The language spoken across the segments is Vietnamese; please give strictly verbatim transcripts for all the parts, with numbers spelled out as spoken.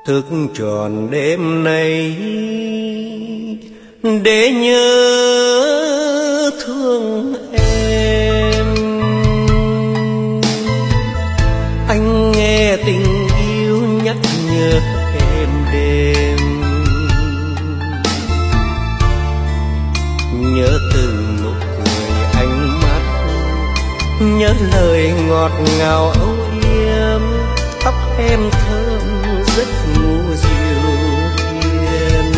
thức tròn đêm nay để nhớ thương em. Anh nghe tình yêu nhắc nhở em đêm, nhớ từng nụ cười ánh mắt, nhớ lời ngọt ngào âu yếm, tóc em thơm giấc ngủ dịu hiền.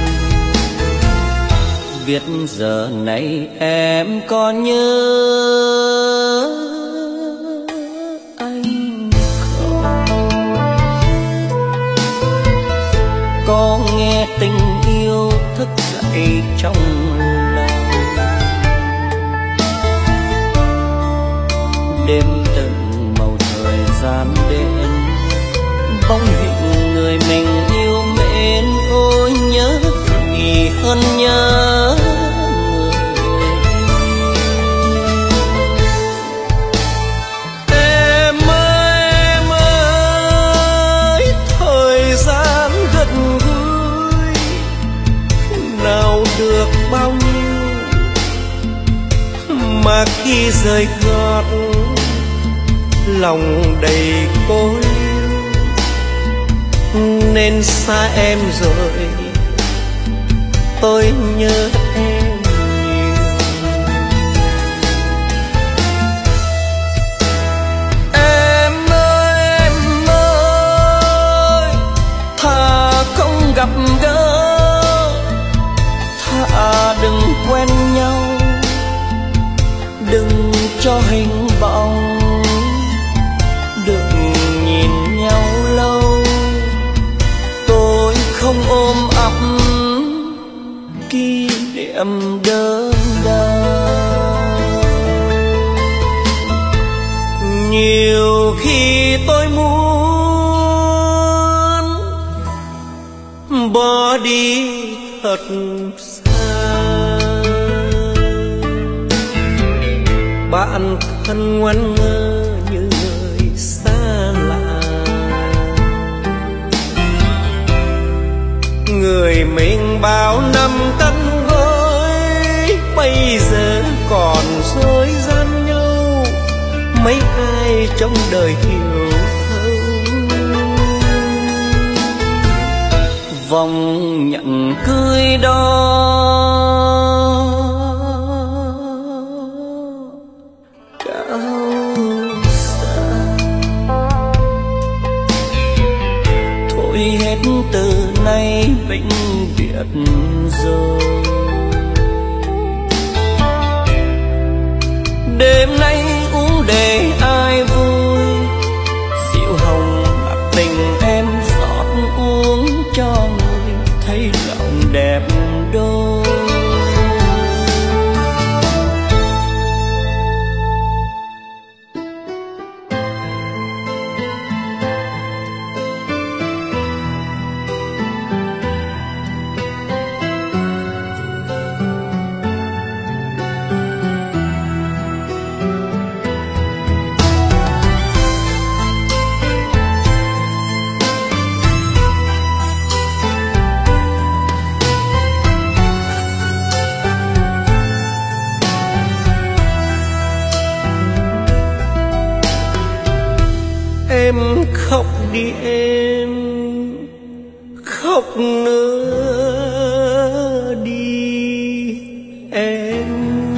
Biết giờ này em còn nhớ anh không? Có nghe tình yêu thức dậy trong lòng, đêm từng màu thời gian đến, bóng hình người mình yêu mến. Ôi nhớ gì hơn nhớ người. Em ơi em ơi, thời gian gần gũi nào được bao nhiêu, mà khi rời gót lòng đầy cô liêu. Nên xa em rồi tôi nhớ em nhiều. Em ơi em ơi, thà không gặp gỡ, thà đừng quen nhau, đừng cho hình bóng, đừng nhìn nhau lâu. Tôi không ôm ấp kỷ niệm đớn đau. Nhiều khi tôi muốn bỏ đi thật xa, bạn thân ngoan ngơ như người xa lạ, người mình bao năm cắt gối bây giờ còn dối gian nhau. Mấy ai trong đời hiểu thấu, vòng nhận cưới đó hết từ nay vĩnh biệt rồi. Đêm nay uống để ai vui, rượu hồng bạc tình em xót uống cho người thấy lòng đẹp đôi. Em khóc đi em, khóc nữa đi em,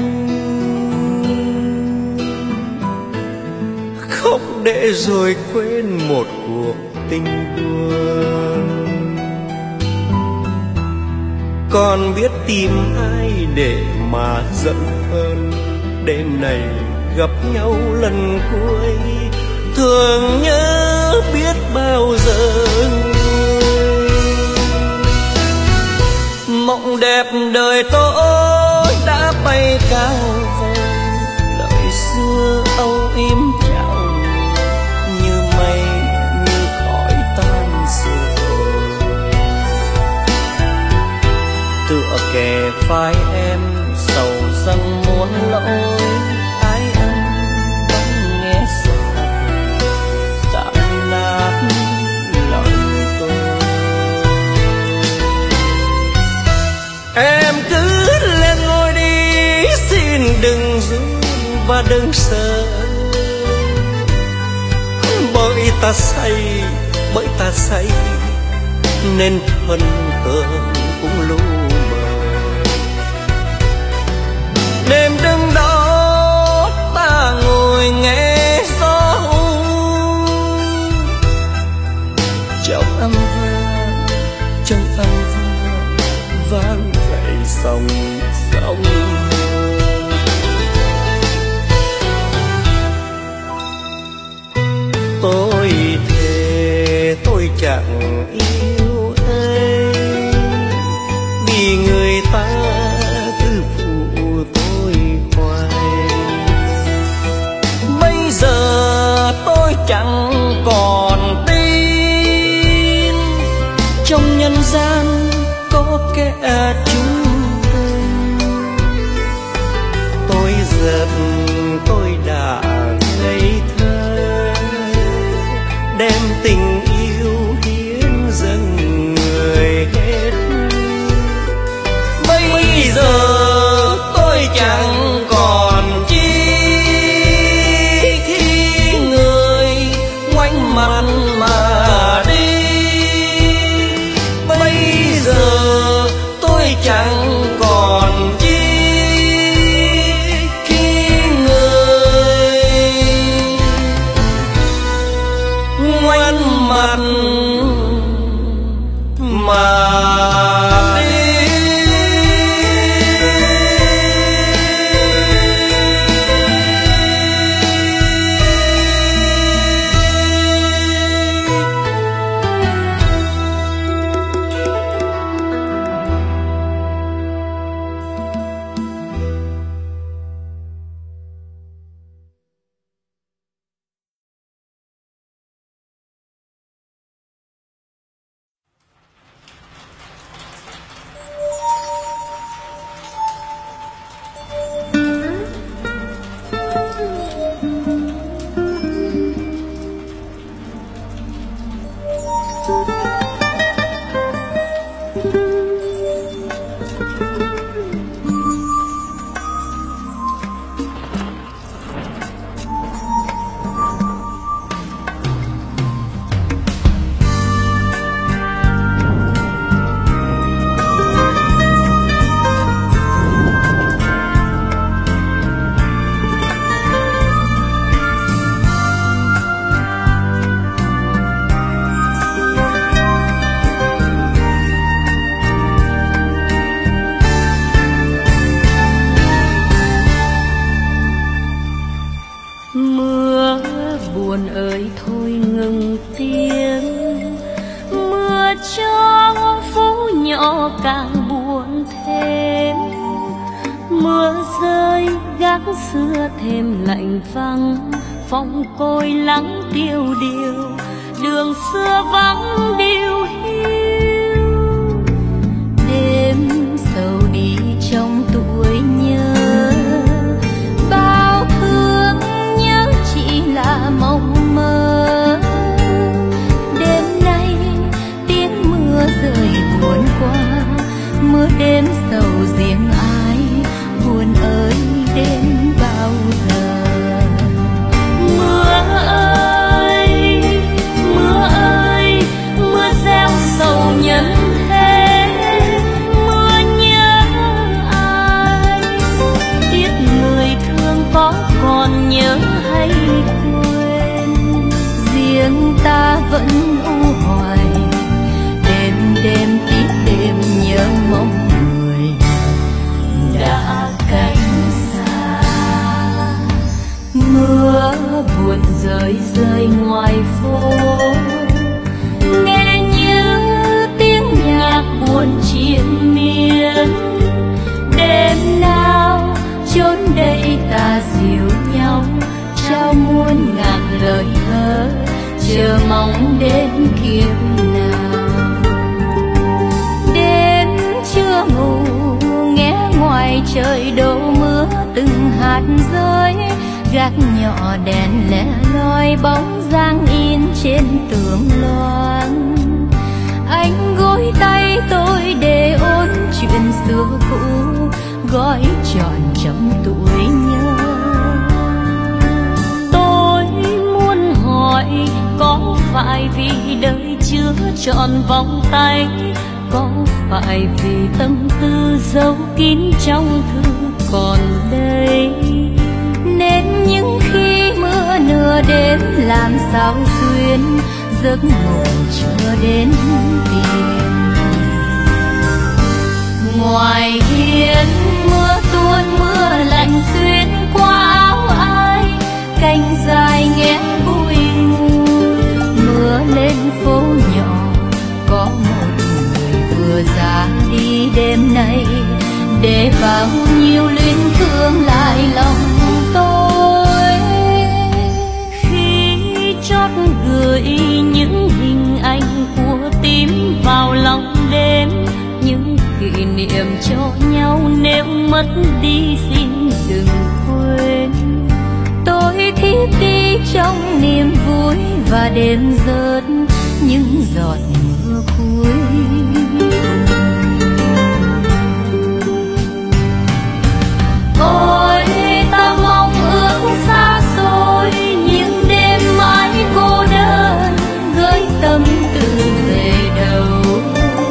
khóc để rồi quên một cuộc tình buồn. Còn biết tìm ai để mà giận hơn, đêm này gặp nhau lần cuối thương nhớ biết bao giờ. Mộng đẹp đời tôi đã bay cao về, lời xưa âu yếm chào như mây như khói tan rồi. Tựa kề vai em sầu rằng muốn lỗi ai anh vẫn nghe sợ tạm nát lòng tôi. mà đừng sợ, bởi ta say, bởi ta say nên thân tơ cũng lu mờ. Đêm đứng đó ta ngồi nghe gió trong âm vang, trong âm vang vang dậy sóng sóng. Tôi thề tôi chẳng yêu ai, vì người ta cứ phụ tôi hoài. Bây giờ tôi chẳng còn tin trong nhân gian có kẻ chung tình. Tôi giận tôi đã ngây thơ, đem tình yêu hiến dâng người hết. Bây giờ tôi chẳng còn chi khi người ngoảnh mặt mà đi. Bây giờ tôi chẳng còn chi khi người ngoảnh mặt mà xưa thêm lạnh vắng, phong côi lắng tiêu điều, đường xưa vắng điêu hiu. Đêm sầu đi trong tuổi nhớ, bao thương nhớ chỉ là mộng mơ. Đêm nay tiếng mưa rơi buồn qua, mưa đêm sầu riêng ai, buồn ơi đến bao giờ. Mưa ơi, mưa ơi, mưa gieo sầu nhân thế, mưa nhớ ai. Tiếc người thương có còn nhớ hay quên, riêng ta vẫn u hoài. Đêm đêm tiếc đêm nhớ mong người đã cách. Mưa buồn rơi rơi ngoài phố, nghe như tiếng nhạc buồn triền miên. Đêm nào chốn đây ta dìu nhau, trao muôn ngàn lời hứa, chờ mong đến kiếp nào. Đêm chưa ngủ nghe ngoài trời đổ mưa từng hạt rơi, gác nhỏ đèn lẻ loi bóng dáng in trên tường loan. Anh gối tay tôi để ôn chuyện xưa cũ, gói tròn trong tuổi nhớ. phải vì đời chưa trọn vòng tay, có phải vì tâm tư giấu kín trong thư còn đây, nên những khi mưa nửa đêm làm sao xuyên giấc ngủ chưa đến tìm. Ngoài hiên mưa tuôn mưa lạnh xuyên qua áo ai, cành dài nghe bụi mưa lên phố nhỏ, có một người vừa ra đi đêm nay, để bao nhiêu luyến thương lại lòng tôi. Khi chót gửi những hình ảnh của tim vào lòng đêm, những kỷ niệm cho nhau nếu mất đi xin đừng quên. Tôi thiếp đi trong niềm vui và đêm rớt những giọt mưa cuối. Ôi ta mong ước xa xôi, những đêm mãi cô đơn gửi tâm tư về đâu.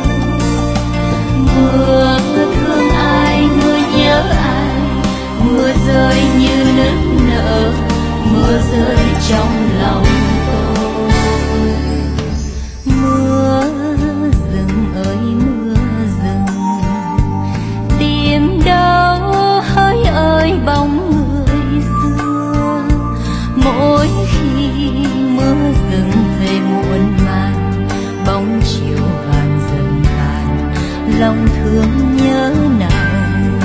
Mưa thương ai, mưa nhớ ai, mưa rơi như nước nở, mưa rơi trong lòng tôi. Mưa rừng ơi mưa rừng, tìm đâu hỡi ơi bóng người xưa. Mỗi khi mưa rừng về muộn màng, bóng chiều vàng dần tàn, lòng thương nhớ nàng.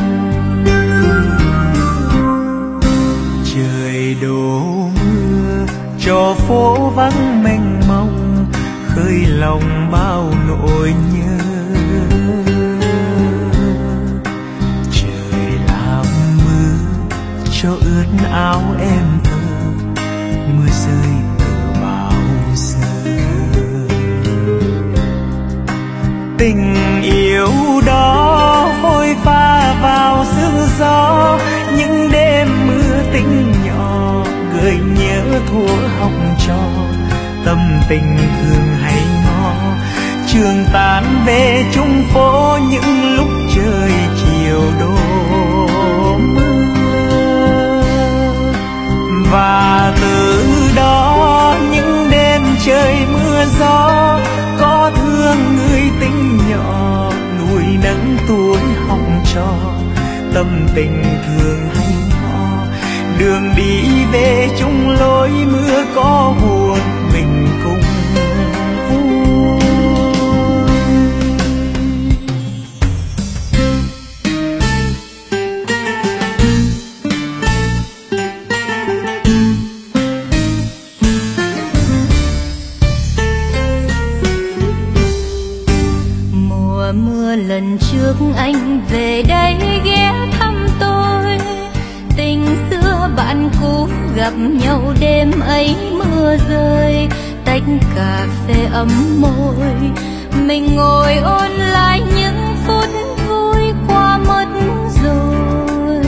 Trời đổ mưa cho phố vắng mênh mông, khơi lòng bao nỗi nhớ. Trời làm mưa cho ướt áo em thơ, mưa rơi từ bao giờ. Tình yêu đó phôi pha vào sương gió, những đêm mưa tinh nhỏ gợi nhớ thuở học trò. Tâm tình thường hay ngó trường tán về chung phố, những lúc trời chiều đổ mưa. Và từ đó những đêm trời mưa gió, có thương người tình nhỏ nuôi nấng tuổi học trò. Tâm tình thường hay ngó đường đi về chung lối, mưa có buồn mình cùng vui. Mùa mưa lần trước anh về đây ghé thăm tôi, tình xưa bạn cũ gặp nhau đêm ấy mưa rơi, tách cà phê ấm môi, mình ngồi ôn lại những phút vui qua mất rồi.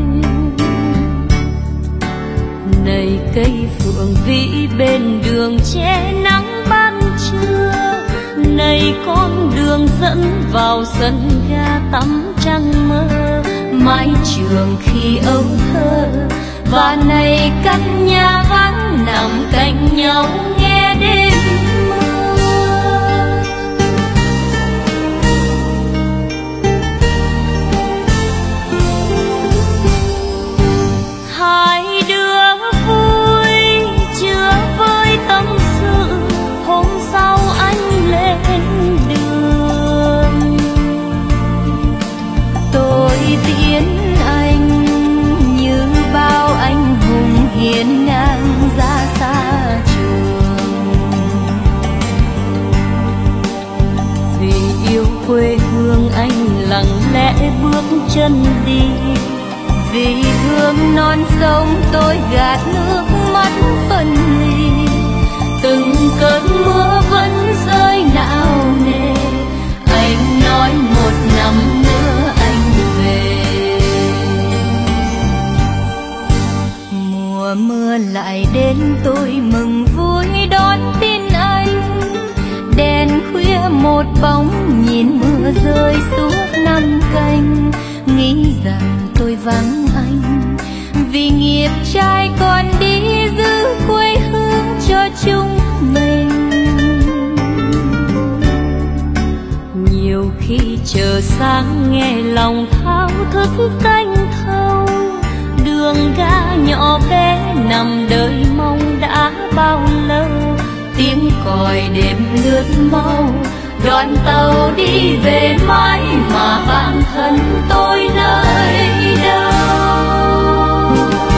Này cây phượng vĩ bên đường che nắng ban trưa, này con đường dẫn vào sân ga tắm trăng mơ, mái trường khi âu thơ. Và này căn nhà vắng nằm cạnh nhau nghe đêm mưa. Hai đứa vui chưa với tâm sự, hôm sau anh lên đường. Tôi tiễn anh như bao anh hùng hiên ngang ra xa trường. Vì yêu quê hương anh lặng lẽ bước chân đi, vì thương non sông tôi gạt nước mắt phân ly. Từng cơn mưa vẫn rơi não nề, anh nói một năm nữa anh về. Mùa mưa lại đến tôi mừng vui đón tin mưa rơi suốt năm canh, nghĩ rằng tôi vắng anh vì nghiệp trai còn đi giữ quê hương cho chúng mình. Nhiều khi chờ sáng nghe lòng thao thức canh thâu, đường ga nhỏ bé nằm đợi mong đã bao lâu, tiếng còi đêm lướt mau, đoàn tàu đi về mãi mà bản thân tôi nơi đâu.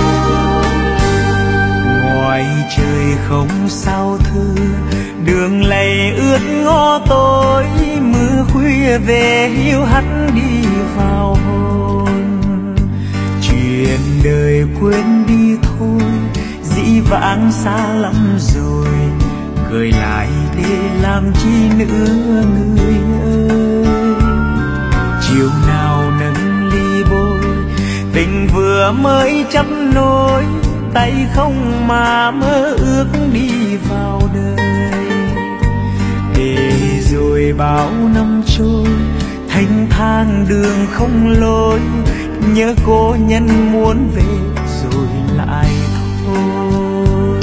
Ngoài trời không sao thư, đường lầy ướt ngõ tối, mưa khuya về hiu hắt đi vào hồn. Chuyện đời quên đi thôi, dĩ vãng xa lắm rồi, gửi lại để làm chi nữa người ơi. Chiều nào nâng ly bôi, tình vừa mới chấp nối, tay không mà mơ ước đi vào đời. Để rồi bao năm trôi, thanh thang đường không lối, nhớ cô nhân muốn về rồi lại thôi.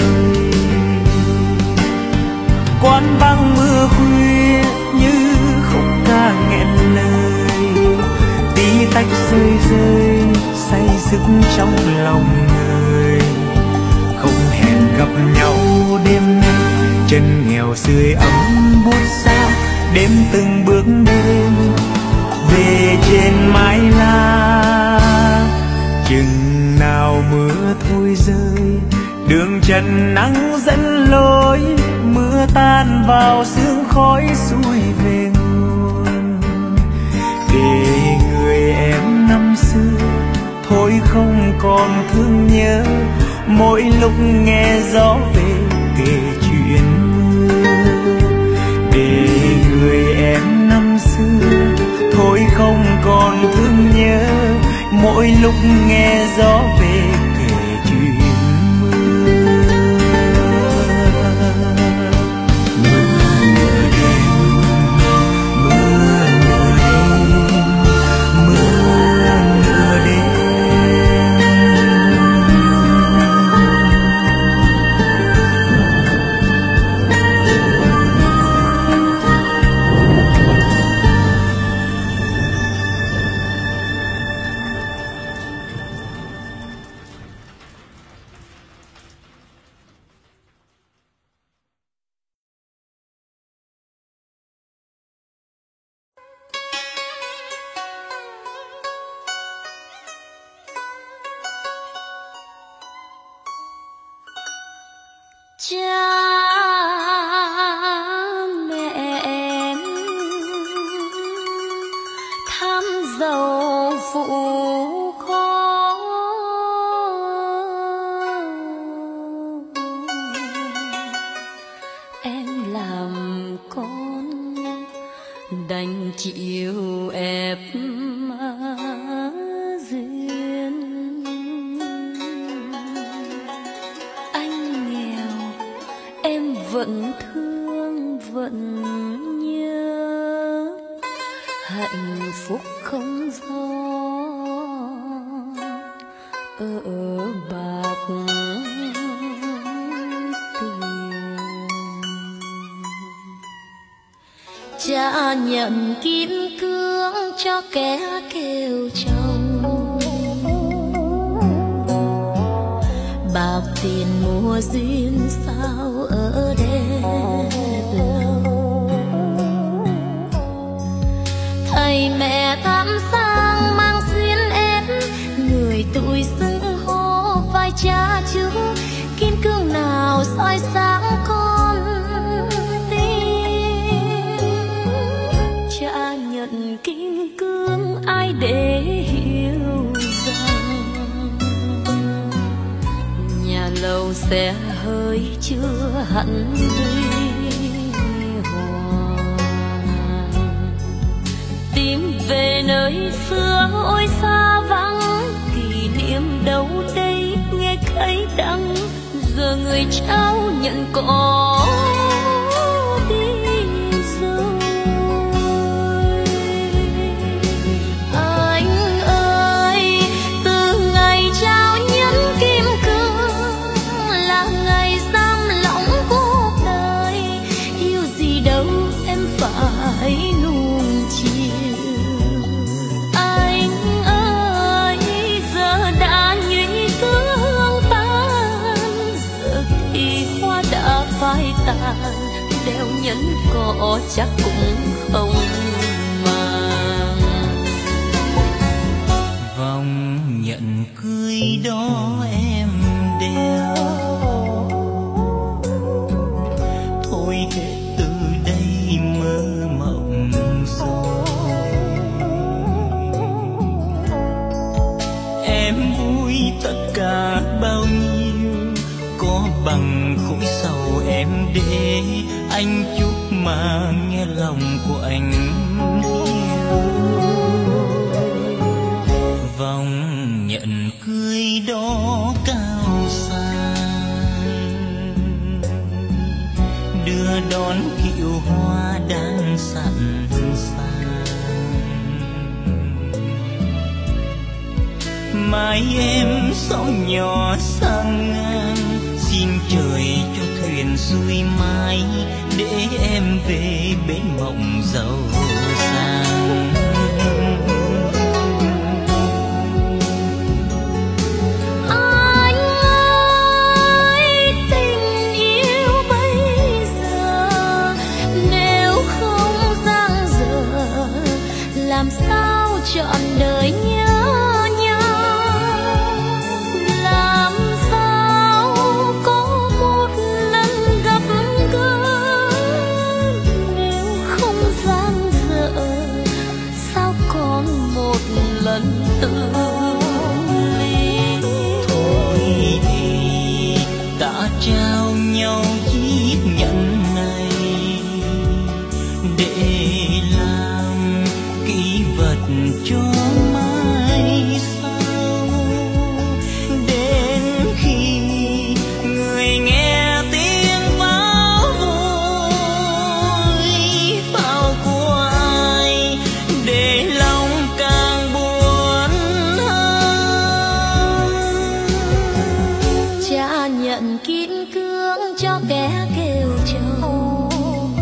Quán vắng mưa khuya như khúc ca nghẹn lời, tí tách rơi rơi say sức trong lòng người. Không hẹn gặp nhau đêm nay, chân nghèo sưởi ấm buốt xa, đêm từng bước đêm về trên mái lá. Chừng nào mưa thôi rơi, đường trần nắng dẫn lối, mưa tan vào sương khói xuôi về nguồn. Để người em năm xưa thôi không còn thương nhớ, mỗi lúc nghe gió về kể chuyện mưa. Để người em năm xưa thôi không còn thương nhớ, mỗi lúc nghe gió về kể chuyện mưa. Mưa nửa đêm, mưa nửa đêm, mưa nửa đêm. Cha mẹ em tham giàu phụ khó, em làm con đành chịu ép vẫn thương vẫn nhớ, hạnh phúc không do ở bạc tiền. Cha nhận kim cương cho kẻ kêu chồng, bạc tiền mua duyên sao ở đẹp lâu. Thầy mẹ thăm sang mang xuyên ép, người tuổi xưng hô vai cha chú, kim cương nào soi sáng con tim. Cha nhận kim cương ai để hiểu rằng nhà lầu sẽ hơi chưa hẳn huy hoàng. Tìm về nơi xưa ôi xa vắng, kỷ niệm đâu đây nghe cay đắng. Giờ người cháu nhận có đi rồi. leo nhẫn cỏ chắc cũng không màng. Vòng nhận cưới đó em đeo, thôi hết từ đây mơ mộng rồi. Em vui tất cả bao nhiêu, có bằng khối sầu em để anh chúc mà nghe lòng của anh hiu. Vòng nhận cưới đó cao sang, đưa đón kiệu hoa đang sẵn sàng. Mai em sóng nhỏ sang ngang, xin trời cho thuyền xuôi mãi để em về bên mộng giàu sang. Anh ơi, tình yêu bây giờ nếu không dang dở, làm sao trọn đời nhớ. Trao nhau chiếc nhẫn này để làm kỷ vật cho mai sau, đến khi người nghe tiếng pháo vui pháo của ai để lòng càng buồn hơn. Cha nhận kín cương cho kẻ kêu trầu,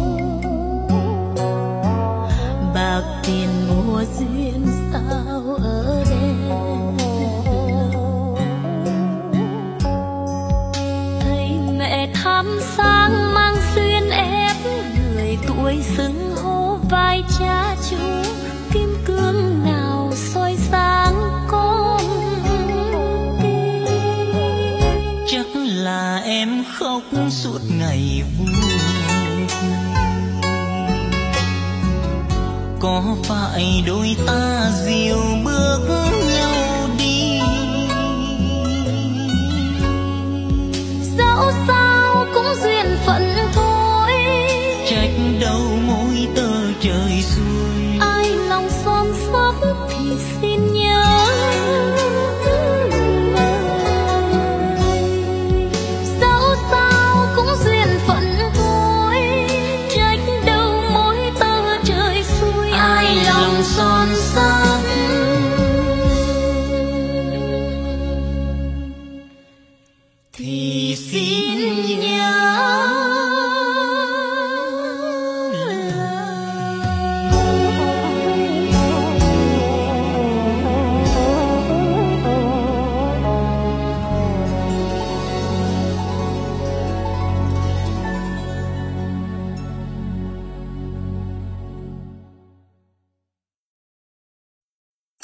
bạc tiền mua duyên sao ở đây. Thấy mẹ thắm sáng mang xuyên ép, người tuổi xứng hô vai cha chú, kim cương nào soi sáng con chắc là em khóc suốt ngày vui. Có phải đôi ta dìu bước nhau đi, dẫu sao cũng duyên phận thôi, trách đâu mỗi tơ trời xuôi. ai lòng son sắt thì xin nhớ, dẫu sao cũng duyên phận thôi, trách đâu mỗi tơ trời xuôi. Ai lòng son sắt Thì xin